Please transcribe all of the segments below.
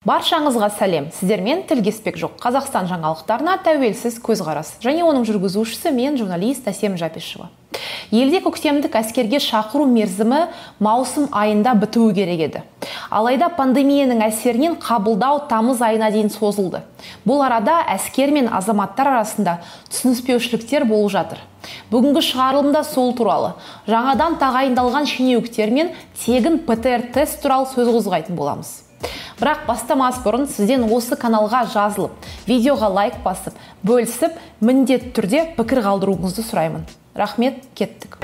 Баршаңызға сәлем. Сіздермен тілгеспек жоқ. Қазақстан жаңалықтарына тәуелсіз көзқарас. Және оның жүргізушісі мен журналист Әсем Жапишева. Елде көктемдік әскерге шақыру мерзімі маусым айында бітуі керек еді. Алайда пандемияның әсерінен қабылдау тамыз айына дейін созылды. Бұл арада әскер мен азаматтар арасында түсініспеушіліктер болып жатыр. Бүгінгі шығарылымда сол туралы, жаңадан тағайындалған шенеуніктер мен тегін ПТР тест туралы сөз қозғайтын боламыз. Бірақ бастамас бұрын сізден осы каналға жазылып, видеоға лайк басып, бөлісіп, міндетті түрде пікір қалдыруыңызды сұраймын. Рахмет, кеттік.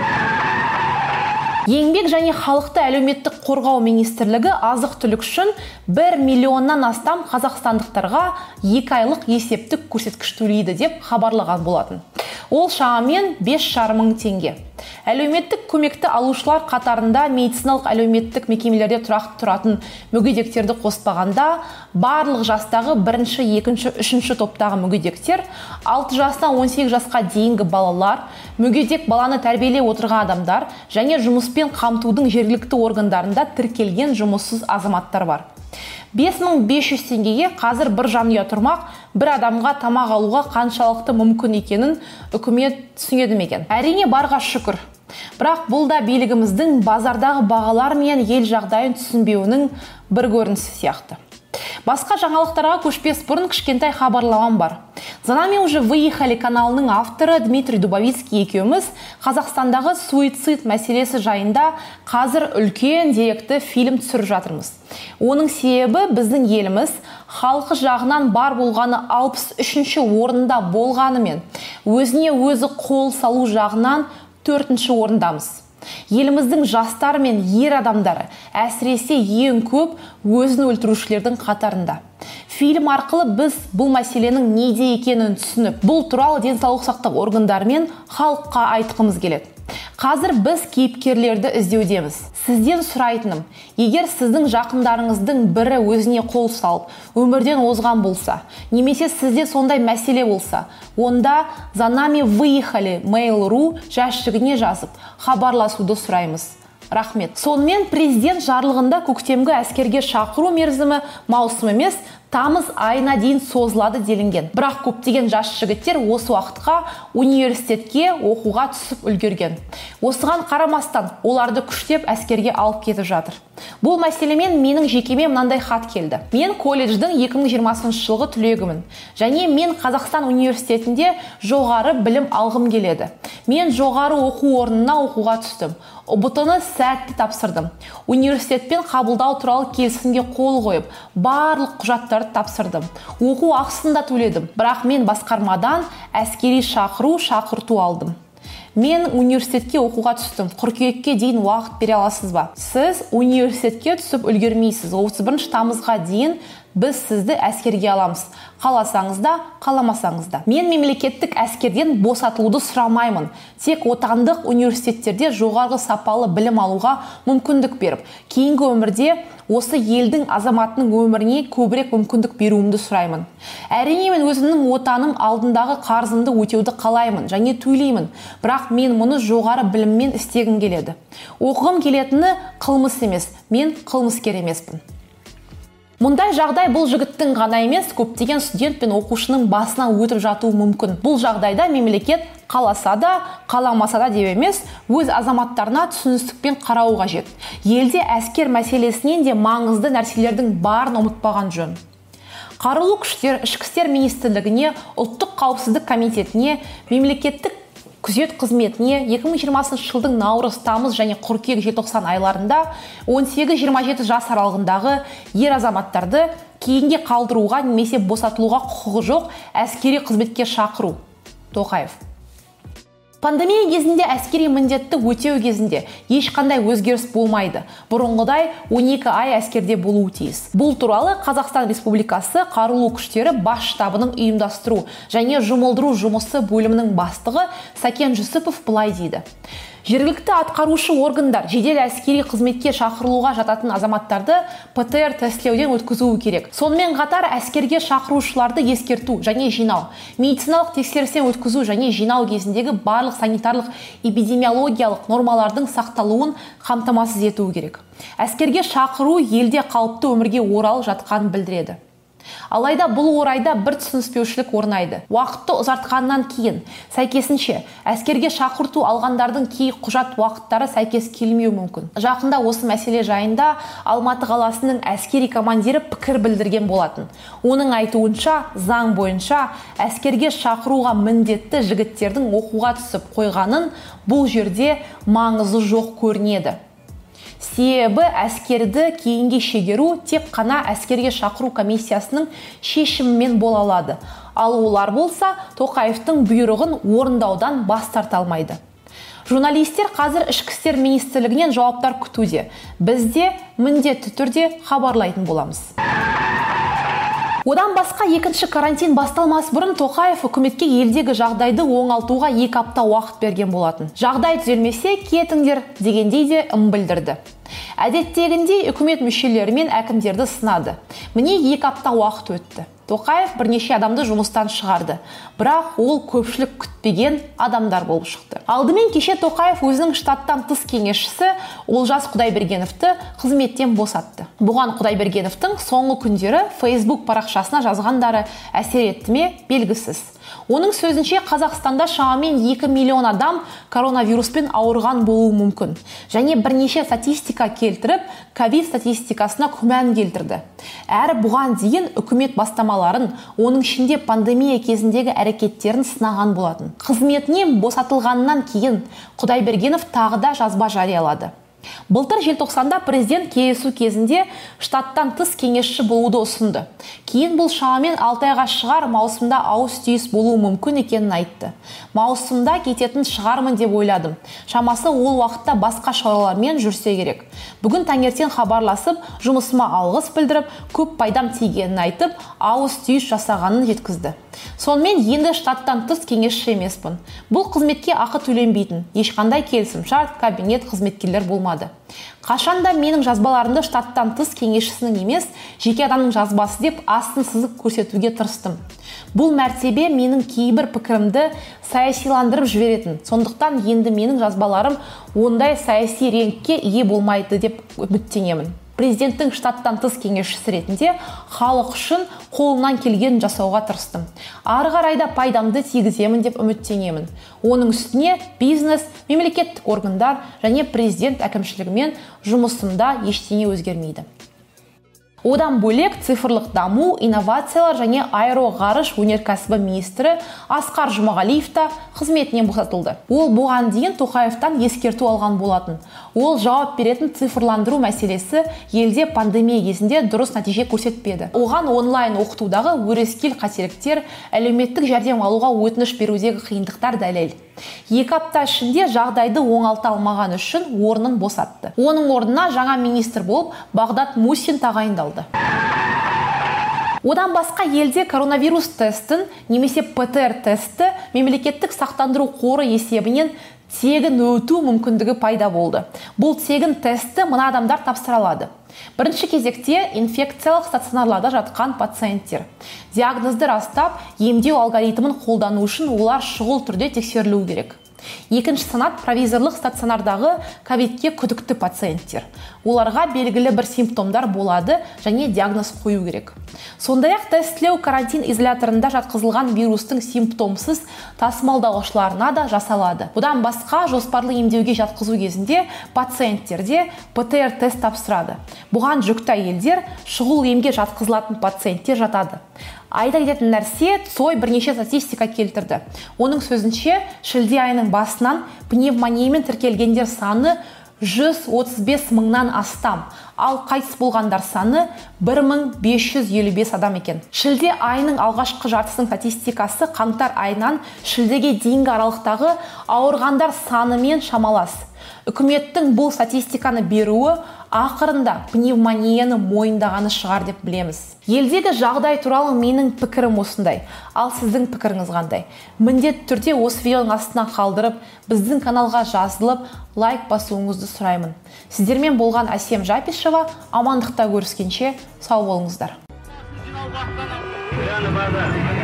Еңбек және халықты әлеуметтік қорғау министрлігі азық-түлік үшін 1 миллионнан астам қазақстандықтарға 2 айлық есептік көрсеткіш төлейді деп хабарлаған болатын. Ол шамамен 5,5 мың теңге. Әлеуметтік көмекті алушылар қатарында медициналық әлеуметтік мекемелерде тұрақты тұратын мүгедектерді қоспағанда, барлық жастағы 1, 2, 3 топтағы мүгедектер, 6 жастан 18 жасқа дейінгі балалар, мүгедек баланы тәрбиелеп отырған адамдар және жұмыспен қамтудың жергілікті органдарында тіркелген жұмыссыз азаматтар бар. 5500 теңгеге қазір бір жанұя тұрмақ, бір адамға тамақ алуға қаншалықты мүмкін екенін үкімет түсінеді ме екен? Әрине барға шүкір. Бірақ бұл да билігіміздің базардағы бағалар мен ел жағдайын түсінбеуінің бір көрінісі сияқты. Басқа жаңалықтарға көшпес бұрын кішкентай хабарламам бар. «За нами уже выехали» каналының авторы Дмитрий Дубовицкий екеуміз Қазақстандағы суицид мәселесі жайында қазір үлкен деректі фильм түсіріп жатырмыз. Оның себебі біздің еліміз халқы жағынан бар болғаны 63-ші орында болғанымен, өзіне өзі қол салу жағынан 4-ші орындамыз. Еліміздің жастар мен ер адамдары әсіресе ең көп өзін өлтірушілердің қатарында. Фильм арқылы біз бұл мәселенің неде екенін түсініп, бұл туралы денсаулық сақтау органдарымен халыққа айтқымыз келеді. Қазір біз кейіпкерлерді іздеудеміз. Сізден сұрайтыным, егер сіздің жақындарыңыздың бірі өзіне қол салып, өмірден озған болса, немесе сізде сондай мәселе болса, онда «За нами выехали» mail.ru жәшігіне жазып, хабарласуды сұраймыз. Рахмет. Сонымен президент жарлығында көктемгі әскерге шақыру мерзімі маусым емес, тамыз айына дейін созылады делінген. Бірақ көптеген жас жігіттер осы уақытқа университетке оқуға түсіп үлгерген. Осыған қарамастан оларды күштеп әскерге алып кетіп жатыр. Бұл мәселемен менің жекеме мынандай хат келді. Мен колледждің 2020 жылғы түлегімін. Және мен Қазақстан университетінде жоғары білім алғым келеді. Мен жоғары оқу орнына оқуға түстім. ұбт-ны сәтті тапсырдым. Университетпен қабылдау туралы келісімге қол қойып, барлық құжаттарды тапсырдым. Оқу ақысын да төледім. Бірақ мен басқармадан әскери шақырту алдым. Мен университетке оқуға түстім. Қыркүйекке дейін уақыт бере аласыз ба? Сіз университетке түсіп үлгермейсіз. 31 тамызға дейін біз сізді әскерге аламыз. Қаласаңыз да, қаламасаңыз да. Мен мемлекеттік әскерден босатылуды сұрамаймын. Тек отандық университеттерде жоғарғы сапалы білім алуға мүмкіндік беріп, кейінгі өмірде осы елдің азаматының өміріне көбірек мүмкіндік беруімді сұраймын. Әрине мен өзімнің отаным алдындағы қарызымды өтеуді қалаймын және төлеймін. Бірақ мен мұны жоғары біліммен істегім келеді. Оқығым келетіні қылмыс емес, мен қылмыскер емеспін. Мұндай жағдай бұл жігіттің ғана емес, көптеген студент пен оқушының басына өтіп жатуы мүмкін. Бұл жағдайда мемлекет қаласа да, қаламаса да деп емес, өз азаматтарына түсіністікпен қарауы қажет. Елде әскер мәселесінен де маңызды нәрселердің барын ұмытпаған жөн. Қарулы күштер, ішкі істер министрлігіне, ұлттық қауіпсіздік комитетіне, мемлекеттік күзет қызметіне 2020 жылдың наурыз, тамыз және қыркүйек, желтоқсан айларында 18-27 жас аралығындағы ер азаматтарды кейінге қалдыруға немесе босатылуға құқығы жоқ әскери қызметке шақыру. Тоқаев. Пандемия кезінде әскери міндетті өтеу кезінде ешқандай өзгеріс болмайды. Бұрынғыдай 12 ай әскерде болуы тиіс. Бұл туралы Қазақстан Республикасы қарулы күштері бас штабының ұйымдастыру және жұмылдыру жұмысы бөлімінің бастығы Сәкен Жүсіпов былай дейді. Жергілікті атқарушы органдар жедел әскери қызметке шақырылуға жататын азаматтарды ПТР тесттеуден өткізуі керек. Сонымен қатар әскерге шақырушыларды ескерту және жинау, медициналық тексерістен өткізу және жинау кезіндегі барлық санитарлық эпидемиологиялық нормалардың сақталуын қамтамасыз етуі керек. Әскерге шақыру елде қалыпты өмірге оралып жатқанын білдіреді. Алайда бұл орайда бір түсініспеушілік орнайды. Уақытты ұзартқаннан кейін, сәйкесінше, әскерге шақырту алғандардың кей құжат уақыттары сәйкес келмеуі мүмкін. Жақында осы мәселе жайында Алматы қаласының әскери командирі пікір білдірген болатын. Оның айтуынша, заң бойынша әскерге шақыруға міндетті жігіттердің оқуға түсіп қойғанын бұл жерде маңызы жоқ көрінеді. Себебі әскерді кейінге шегеру тек қана әскерге шақыру комиссиясының шешімімен бола алады. Ал олар болса Тоқаевтың бұйрығын орындаудан бас тарта алмайды. Журналистер қазір Ішкі істер министрлігінен жауаптар күтуде. Біз де міндетті түрде хабарлайтын боламыз. Одан басқа екінші карантин басталмас бұрын Тоқаев үкіметке елдегі жағдайды оңалтуға 2 апта уақыт берген болатын. Жағдай түзелмесе кетіңдер дегендей де білдірді. Әдеттегіндей үкімет мүшелері мен әкімдерді сынады. Міне 2 апта уақыт өтті. Тоқаев бірнеше адамды жұмыстан шығарды. Бірақ ол көпшілік күтпеген адамдар болып шықты. Алдымен кеше Тоқаев өзінің штаттан тыс кеңесшісі Олжас Құдайбергеновті қызметтен босатты. Бұған Құдайбергеновтың соңғы күндері Facebook парақшасына жазғандары әсер етті ме белгісіз. Оның сөзінше Қазақстанда шамамен 2 миллион адам коронавируспен ауырған болуы мүмкін. Және бірнеше статистика келтіріп, ковид статистикасына күмән келтірді. Әрі бұған дейін үкімет бастамаларын, оның ішінде пандемия кезіндегі әрекеттерін сынаған болатын. Қызметінен босатылғаннан кейін Құдайбергенов тағы да жазба жариялады. Былтыр желтоқсанда президент кездесу кезінде штаттан тыс кеңесші болуды ұсынды. Кейін бұл шамамен 6 айға шығар, маусымда ауыс-түйіс болуы мүмкін екенін айтты. Маусымда кететін шығармын деп ойладым. Шамасы ол уақытта басқа шаруалармен жүрсе керек. Бүгін таңертең хабарласып, жұмысыма алғыс білдіріп, көп пайдам тигенін айтып, ауыс-түйіс жасағанын жеткізді. Сонымен енді штаттан тыс кеңесші емеспін. Бұл қызметке ақы төленбейтін, ешқандай келісім шарт, кабинет қызметкерлер болмады. Қашанда менің жазбаларымды штаттан тыс кеңесшісінің емес, жеке адамның жазбасы деп астын сызып көрсетуге тырыстым. Бұл мәртебе менің кейбір пікірімді саясиландырып жіберетін. Сондықтан енді менің жазбаларым ондай саяси реңкке ие болмайды деп үміттенемін. Президенттің штаттан тыс кеңесшісі ретінде халық үшін қолымнан келгенін жасауға тырыстым. Ары қарайда пайдамды тигіземін деп үміттенемін. Оның үстіне бизнес, мемлекеттік органдар және президент әкімшілігімен жұмысымда ештеңе өзгермейді. Одан бөлек цифрлық даму, инновациялар және аэроғарыш өнеркәсібі министрі Асқар Жұмағалиев та қызметінен босатылды. Ол бұған дейін Тоқаевтан ескерту алған болатын. Ол жауап беретін цифрландыру мәселесі елде пандемия кезінде дұрыс нәтиже көрсетпеді. Оған онлайн оқытудағы өрескел қателіктер, әлеуметтік жәрдем алуға өтініш берудегі қиындықтар дәлел. 2 апта ішінде жағдайды оңалта алмаған үшін орнын босатты. Оның орнына жаңа министр болып Бағдат Мусин тағайындалды. Одан басқа елде коронавирус тестін немесе ПТР тесті мемлекеттік сақтандыру қоры есебінен тегін өту мүмкіндігі пайда болды. Бұл тегін тестті мына адамдар тапсыра алады. Бірінші кезекте инфекциялық стационарларда жатқан пациенттер. Диагнозды растап, емдеу алгоритмін қолдану үшін олар шұғыл түрде тексерілуі керек. Екінші санат провизорлық стационардағы ковидке күдікті пациенттер. Оларға белгілі бір симптомдар болады және диагноз қою керек. Сондай-ақ тестілеу карантин изоляторында жатқызылған вирустың симптомсыз тасымалдаушыларына да жасалады. Бұдан басқа жоспарлы емдеуге жатқызу кезінде пациенттерде ПТР тест тапсырады. Бұған жүкті әйелдер, шұғыл емге жатқызылатын пациенттер жатады. Айта кететін нәрсе, Цой бірнеше статистика келтірді. Оның сөзінше, шілде айының басынан пневмониямен тіркелгендер саны 135 мыңнан астам, ал қайтыс болғандар саны 1555 адам екен. Шілде айының алғашқы жартысының статистикасы қаңтар айынан шілдеге дейінгі аралықтағы ауырғандар санымен шамалас. Үкіметтің бұл статистиканы беруі ақырында пневмонияны мойындағаны шығар деп білеміз. Елдегі жағдай туралы менің пікірім осындай. Ал сіздің пікіріңіз қандай? Міндетті түрде осы видеоның астына қалдырып, біздің каналға жазылып, лайк басуыңызды сұраймын. Сіздермен болған Әсем Жапишева. Амандықта көріскенше сау болыңыздар.